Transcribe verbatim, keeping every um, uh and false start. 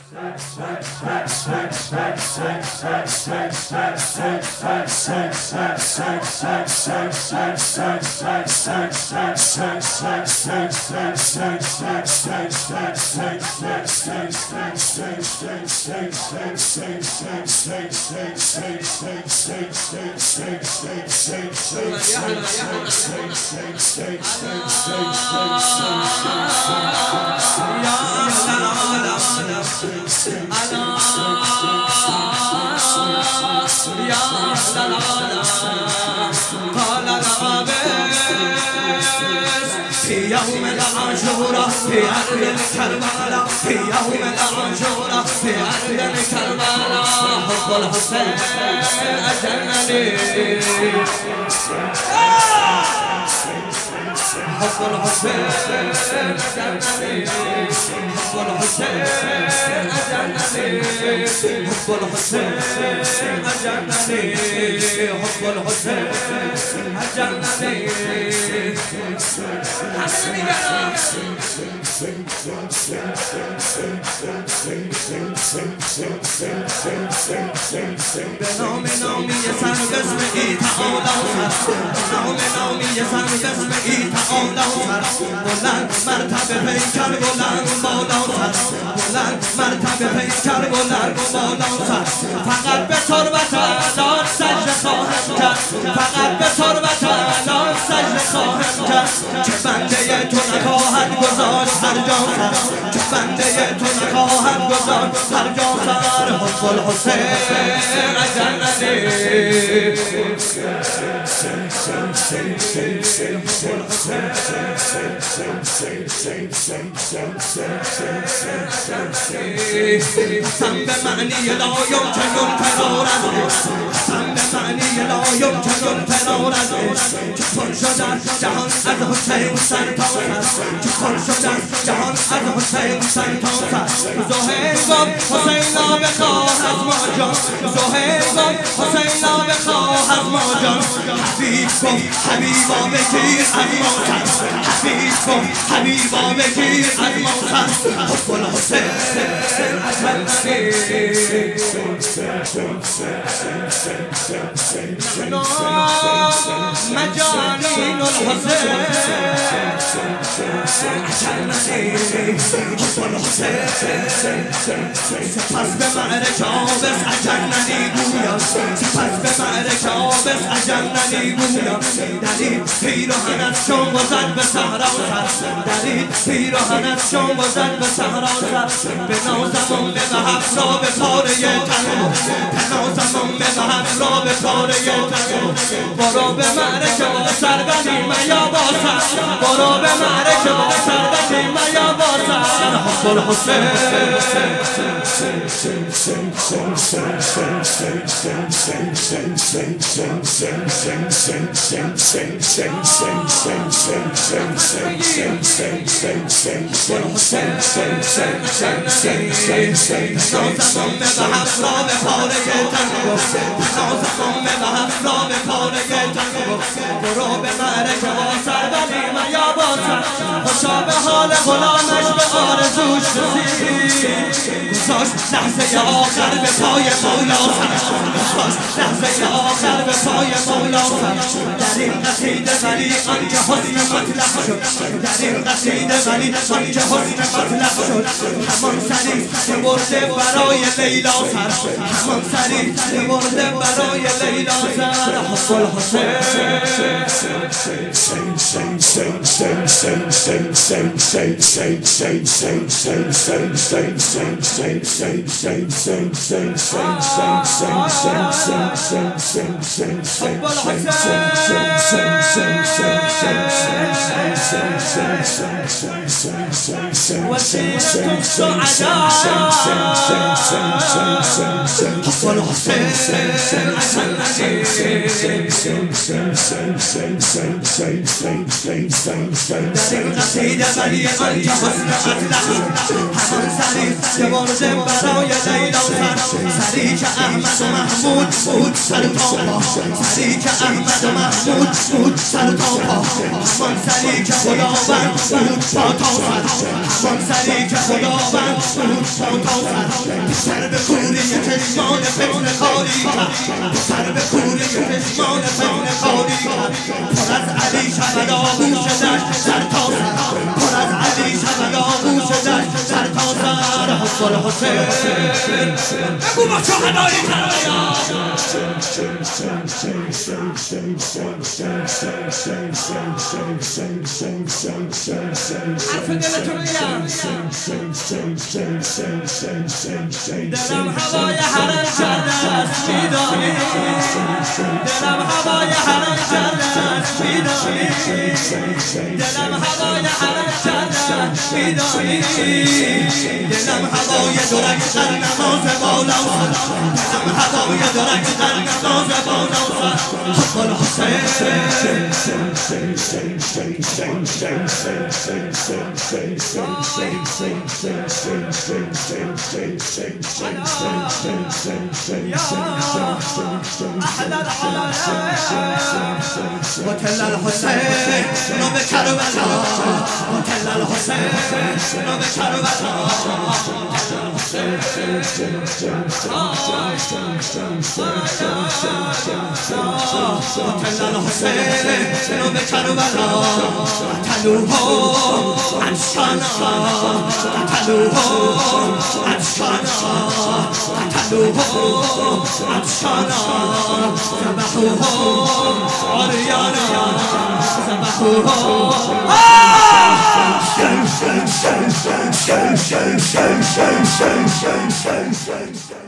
في يوم العاشوراء في أرض الكربلاء في يوم العاشوراء في أرض الكربلاء حب الحسين أجنني حب الحسين أجنني حب الحسين أجنني حب الحسين أجنني حب الحسين أجنني بنومي نومي يسان قسمي تعالى وصر بنومي نومي يسان قسمي تعالى وصر بلند مرتبه پیکر بلند بالا وصر بلند مرتبه پیکر بلند بالا وصر فقط به تربت الان سجده خواهم کرد فقط به تربت الان سجده خواهم کرد که بنده تو نخواهد گذاشت هر جا سر که بنده تو نخواهد گذاشت هر جا سر حب الحسین جنتی قسم به معنی لا یمکن فرار از قسم به معنی لا یمکن فرار از که پر شده جهان از حسین سر تا سر که پر شده جهان از حسین سر تا سر زهیر گفت حسین را بخواه از ما جان زهیر گفت حسین را بخواه از ما جان حبیب گفت حبیبا بگیر از ما سر حبیب گفت حبیبا بگیر از ما سر حب الحسین اجننی مجانین الحسین اجننی حب الحسین سپس به معرکه آبس اجننی گویم سپس به معرکه آبس اجننی گویم دلیل پیراهنت شم و زد به صحرا سر دلیل پیراهنت شم و زد به صحرا سر به نازمون به وحب را به پاره تنو به نازمون به وحب را به پاره تنو برو به معرکه با سر بدیم یا با سر برو به معرکه با سر بدیم یا با سر حب الحسین نازمون به وحب را به پاره تنو نازمون به وحب را به پاره تنو برو به معرکه با سر بدیم یا با سر خوشا به حال غلامش به آرزوش رسید گذاشت لحظه آخر به پای مولا سر گذاشت لحظه آخر به پای مولا سر در این قصیده ولی آنکه حسن مطلق شد در این قصیده ولی آنکه حسن مطلق شد همان سری که برده برای لیلا سر همان سری که برده برای لیلا سر حب الحسین وسيلة السعداء حب الحسين در این قصیده ولی آنکه حسن مطلق همان سری که برده برای لیلا سر سری که احمد و محمود بود سر تا پا سری که احمد و محمود بود سر تا پا همان سری که خداوند بود پا تا سر همان سری که خداوند بود پا تا سر سر به کوری چشمان فتنه کاری کرد سر به کوری چشمان فتنه کاری کرد پر از علی شود آغوش دشت سر تا سر پر از علی شود آغوش دشت سر تا سر حسن حسین بگو با شهدای کربلا حرف دلتون میگم دلم هوای حرم کرده است میدانی دلم هوای حرم کرده است میدانی دلم هوای حرم کرده است میدانی دلم هوای درک در نماز بالا دلم هوای درک در نماز بالا حق الحسین وكل الحسين بكربلاء وكل الحسين بكربلاء وكل الحسين بكربلاء قتلوه عطشانا قتلوه عطشانا قتلوه عطشانا ذبحوه عريانا ذبحوه